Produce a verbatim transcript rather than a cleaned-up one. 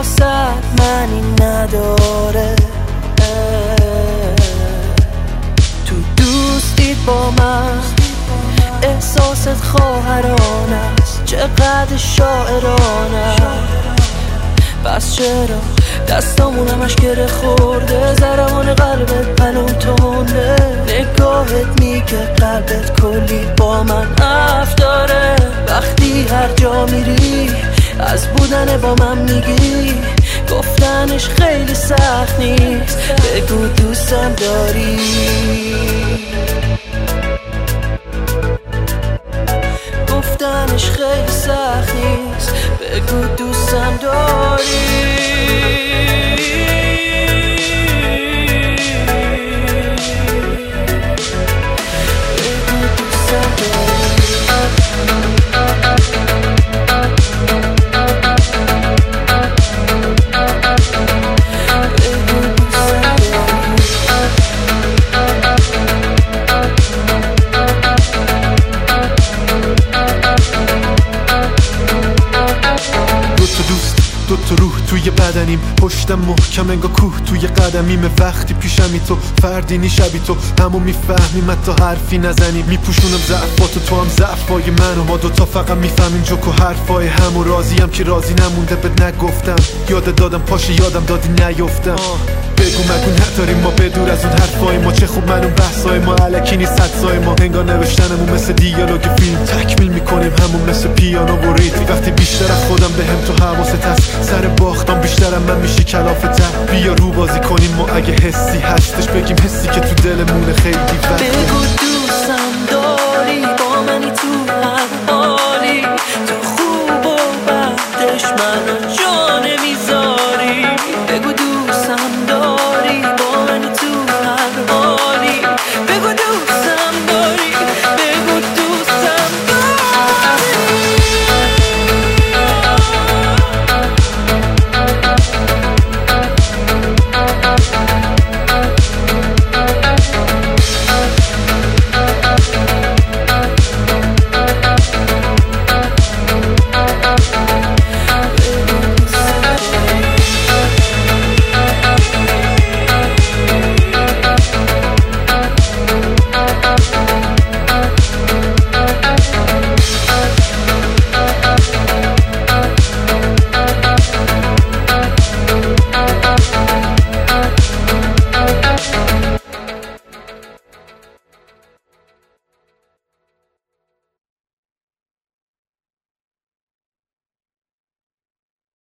واسه معنی نداره. تو دوستی با من احساست خواهرانه است، چقدر شاعرانه. پس چرا دستامون همش گره خورده، ضربان قلبت منو تونده، نگاهت میگه قلبت کلی با من حرف داره. وقتی هر جا میری از بودن با من میگی، گفتنش خیلی سخت نیست، بگو دوستم داری. گفتنش خیلی سخت نیست، بگو دوستم داری. دو تا روح توی بدنیم، پشتم محکم انگار کوه توی قدمیم. وقتی پیشمی تو فردی شبی تو، همو میفهمیم حتی حرفی نزنیم. میپوشونم ضعفاتو تو هم ضعفای منو، ما دوتا فقط میفهمیم جوک و حرفای همو. راضیم که راضی نمونده بهت نگفتم، یاد دادم پاشه یادم دادی نیفتم. بگو مگو نداریم ما بدور از اون حرفای ما، چه خوب من اون بحثای ما علکی نیست حدسای ما. انگار نوشتنمون مثل دیالوگ فیلم، تکمیل میکنیم همون مثل پیانو و ریتم. وقتی بیشتر از خودم بهم تو حواست هست، سر باختم بیشترم من میشی کلافه تر. بیا رو بازی کنیم ما اگه حسی هستش، بگیم حسی که تو دلمونه خیلی وقت. بگو دوستم داری، با منی تو هر حالی، تو خوب و بدش منو